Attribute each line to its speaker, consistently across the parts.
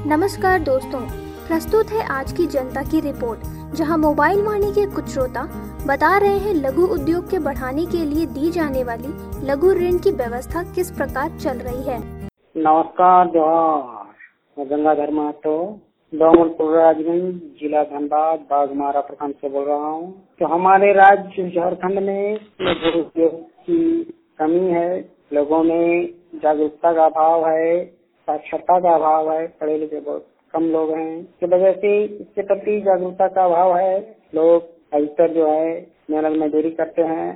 Speaker 1: नमस्कार दोस्तों, प्रस्तुत है आज की जनता की रिपोर्ट, जहां मोबाइल वाणी के कुछ श्रोता बता रहे हैं लघु उद्योग के बढ़ाने के लिए दी जाने वाली लघु ऋण की व्यवस्था किस प्रकार चल रही है।
Speaker 2: नमस्कार, जोहार। मैं गंगाधर महतो, डोमलपुर राजगंज, जिला धनबाद, बाघमारा प्रखंड से बोल रहा हूँ। तो हमारे राज्य झारखंड में लघु उद्योग की कमी है, लोगों में जागरूकता का अभाव है, साक्षरता का अभाव है, पढ़े लिखे बहुत कम लोग हैं। इस वजह से इसके प्रति जागरूकता का अभाव है। लोग अधिकतर जो है मेहनत मजदूरी करते हैं,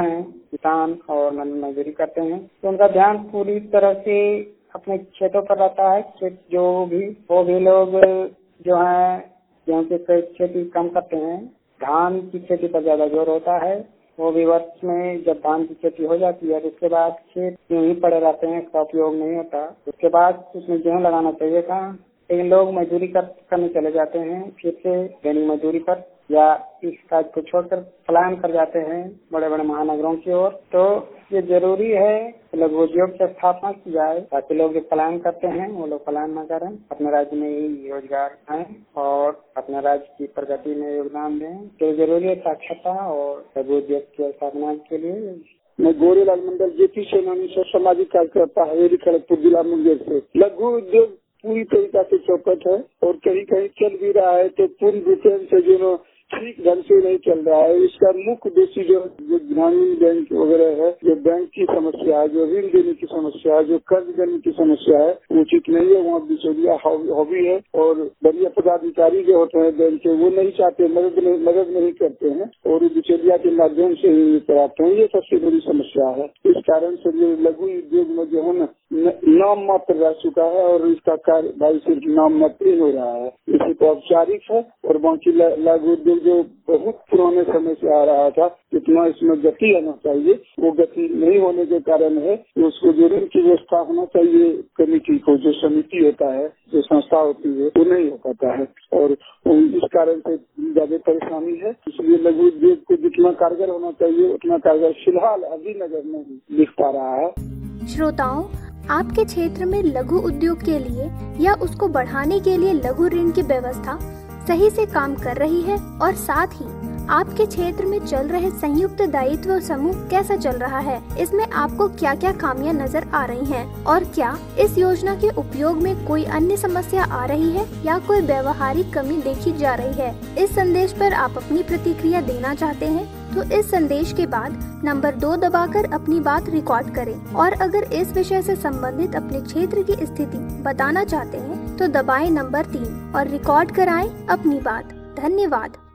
Speaker 2: किसान और मेहनत मजदूरी करते हैं, तो उनका ध्यान पूरी तरह से अपने खेतों पर रहता है। वो भी लोग जो है गेहूं की खेती कम करते हैं, धान की खेती पर ज्यादा जोर होता है। वो भी वर्ष में जब धान की खेती हो जाती है तो उसके बाद खेत यूं ही पड़े रहते हैं, इसका उपयोग नहीं होता। उसके बाद उसमें गेहूं लगाना चाहिए था, लेकिन लोग मजदूरी करने चले जाते हैं, फिर से दैनिक मजदूरी पर या इस काज को छोड़कर पलायन कर जाते हैं बड़े बड़े महानगरों की ओर। तो ये जरूरी है लघु उद्योग की स्थापना की जाए, ताकि लोग जो पलायन करते हैं वो लोग पलायन न करें, अपने राज्य में ही रोजगार आए और अपने राज्य की प्रगति में योगदान दें। तो जरूरी है साक्षरता और लघु उद्योग की स्थापना के लिए।
Speaker 3: मैं गोरेलाल मंडल जेपी सेनानी से सामाजिक कार्यकर्ता हवेली खड़गपुर जिला मुंगेर से। लघु उद्योग पूरी तरीका से चौपट है और कहीं कहीं चल भी रहा है तो पूर्ण रूपेण से जो ठीक ढंग से नहीं चल रहा है। इसका मुख्य उद्देश्य जो ग्रामीण बैंक वगैरह है, जो बैंक की समस्या है, जो ऋण देने की समस्या है, जो कर्ज देने की समस्या है, उचित नहीं है। वहाँ बिचौलिया हॉबी है और बढ़िया पदाधिकारी जो होते हैं बैंक के वो नहीं चाहते, मदद नहीं करते हैं और बिचौलिया के माध्यम से ही कराते हैं। ये सबसे बड़ी समस्या है। इस कारण से जो लघु उद्योग में जो है नाम मात्र रह चुका है और इसका कार्य भाई सिर्फ नाम मात्र ही हो रहा है। इसी को औपचारिक है और बाकी लघु उद्योग जो बहुत पुराने समय से आ रहा था, जितना इसमें गति आना चाहिए वो गति नहीं होने के कारण है। उसको जो ऋण की व्यवस्था होना चाहिए, कमेटी को जो समिति होता है, जो संस्था होती है, वो नहीं हो पाता है और इस कारण से ज्यादा परेशानी है। इसलिए लघु उद्योग को जितना कारगर होना चाहिए उतना कारगर फिलहाल अभी नगर नहीं दिख पा रहा है।
Speaker 1: श्रोताओं, आपके क्षेत्र में लघु उद्योग के लिए या उसको बढ़ाने के लिए लघु ऋण की व्यवस्था सही से काम कर रही है और साथ ही आपके क्षेत्र में चल रहे संयुक्त दायित्व समूह कैसा चल रहा है, इसमें आपको क्या क्या खामियां नजर आ रही हैं और क्या इस योजना के उपयोग में कोई अन्य समस्या आ रही है या कोई व्यवहारिक कमी देखी जा रही है। इस संदेश पर आप अपनी प्रतिक्रिया देना चाहते हैं तो इस संदेश के बाद नंबर 2 दबाकर अपनी बात रिकॉर्ड करें और अगर इस विषय से संबंधित अपने क्षेत्र की स्थिति बताना चाहते हैं तो दबाएं नंबर 3 और रिकॉर्ड कराएं अपनी बात। धन्यवाद।